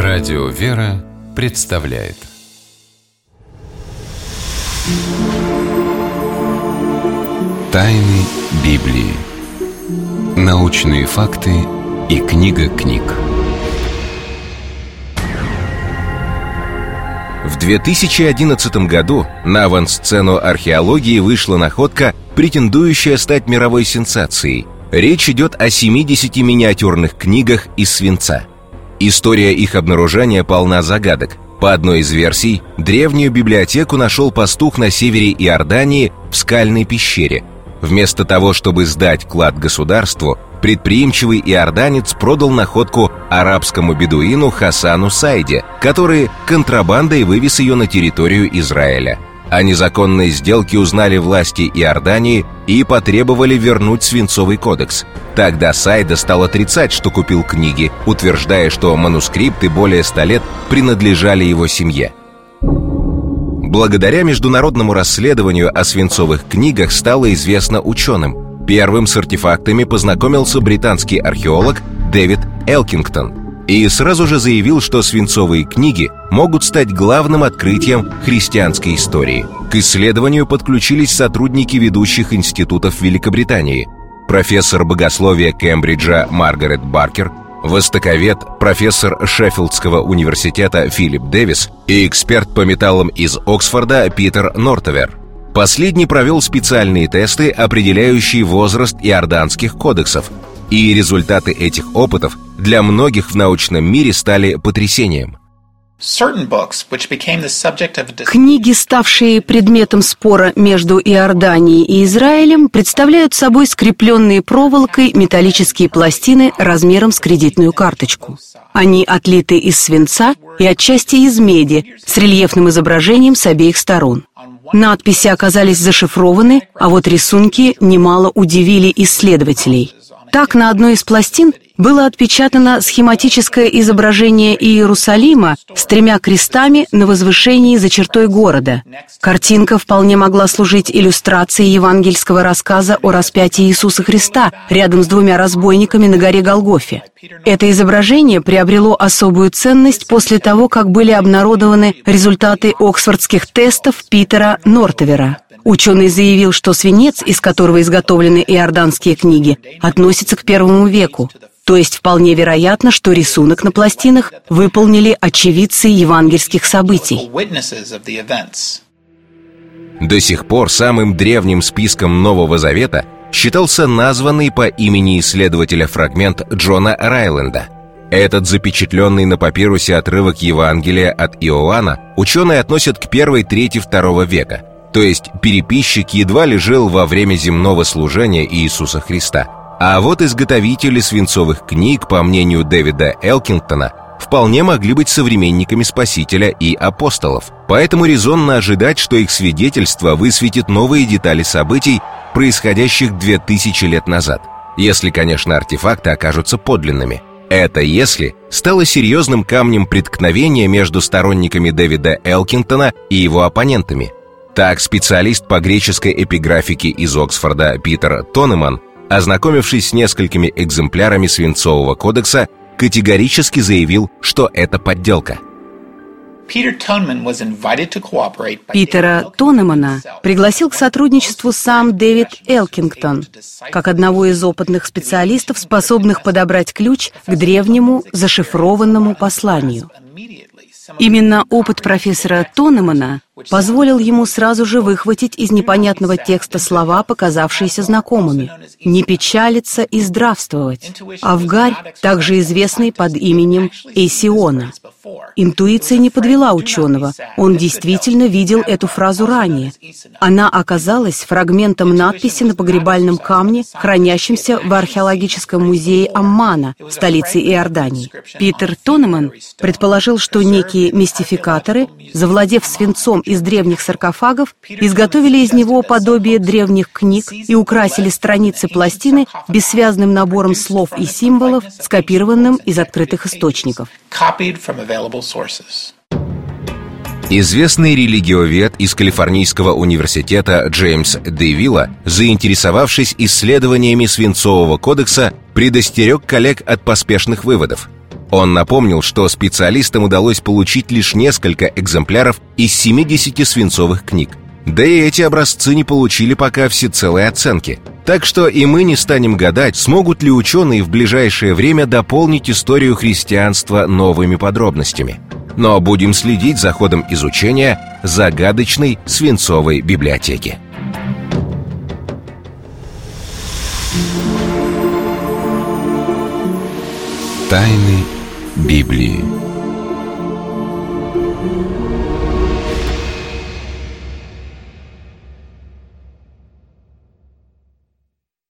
Радио «Вера» представляет Тайны Библии. Научные факты и книга книг. В 2011 году на авансцену археологии вышла находка, претендующая стать мировой сенсацией. Речь идет о 70 миниатюрных книгах из свинца. История их обнаружения полна загадок. По одной из версий, древнюю библиотеку нашел пастух на севере Иордании в скальной пещере. Вместо того, чтобы сдать клад государству, предприимчивый иорданец продал находку арабскому бедуину Хасану Сайде, который контрабандой вывез ее на территорию Израиля. О незаконной сделке узнали власти Иордании и потребовали вернуть свинцовый кодекс. Тогда Сайда стал отрицать, что купил книги, утверждая, что манускрипты более 100 лет принадлежали его семье. Благодаря международному расследованию о свинцовых книгах стало известно ученым. Первым с артефактами познакомился британский археолог Дэвид Элкингтон и сразу же заявил, что свинцовые книги могут стать главным открытием христианской истории. К исследованию подключились сотрудники ведущих институтов Великобритании: профессор богословия Кембриджа Маргарет Баркер, востоковед, профессор Шеффилдского университета Филипп Дэвис и эксперт по металлам из Оксфорда Питер Нортовер. Последний провел специальные тесты, определяющие возраст иорданских кодексов, и результаты этих опытов для многих в научном мире стали потрясением. Книги, ставшие предметом спора между Иорданией и Израилем, представляют собой скрепленные проволокой металлические пластины размером с кредитную карточку. Они отлиты из свинца и отчасти из меди, с рельефным изображением с обеих сторон. Надписи оказались зашифрованы, а вот рисунки немало удивили исследователей. Так, на одной из пластин было отпечатано схематическое изображение Иерусалима с 3 крестами на возвышении за чертой города. Картинка вполне могла служить иллюстрацией евангельского рассказа о распятии Иисуса Христа рядом с 2 разбойниками на горе Голгофе. Это изображение приобрело особую ценность после того, как были обнародованы результаты оксфордских тестов Питера Нортовера. Ученый заявил, что свинец, из которого изготовлены иорданские книги, относится к I веку. То есть вполне вероятно, что рисунок на пластинах выполнили очевидцы евангельских событий. До сих пор самым древним списком Нового Завета считался названный по имени исследователя фрагмент Джона Райленда. Этот запечатленный на папирусе отрывок Евангелия от Иоанна ученые относят к первой трети II века. То есть переписчик едва ли жил во время земного служения Иисуса Христа. А вот изготовители свинцовых книг, по мнению Дэвида Элкингтона, вполне могли быть современниками Спасителя и апостолов. Поэтому резонно ожидать, что их свидетельство высветит новые детали событий, происходящих 2000 лет назад. Если, конечно, артефакты окажутся подлинными. Это «если» стало серьезным камнем преткновения между сторонниками Дэвида Элкингтона и его оппонентами. Так, специалист по греческой эпиграфике из Оксфорда Питер Тонеман, ознакомившись с несколькими экземплярами свинцового кодекса, категорически заявил, что это подделка. Питера Тонемана пригласил к сотрудничеству сам Дэвид Элкингтон, как одного из опытных специалистов, способных подобрать ключ к древнему зашифрованному посланию. Именно опыт профессора Тонемана позволил ему сразу же выхватить из непонятного текста слова, показавшиеся знакомыми: «не печалиться и здравствовать». Авгарь, также известный под именем Эсиона. Интуиция не подвела ученого, он действительно видел эту фразу ранее. Она оказалась фрагментом надписи на погребальном камне, хранящемся в археологическом музее Аммана, столице Иордании. Питер Тонеман предположил, что некие мистификаторы, завладев свинцом из древних саркофагов, изготовили из него подобие древних книг и украсили страницы пластины бессвязным набором слов и символов, скопированным из открытых источников. Известный религиовед из Калифорнийского университета Джеймс Дэвилла, заинтересовавшись исследованиями свинцового кодекса, предостерег коллег от поспешных выводов. Он напомнил, что специалистам удалось получить лишь несколько экземпляров из 70 свинцовых книг. Да и эти образцы не получили пока всецелой оценки. Так что и мы не станем гадать, смогут ли ученые в ближайшее время дополнить историю христианства новыми подробностями. Но будем следить за ходом изучения загадочной свинцовой библиотеки. Тайны Библии.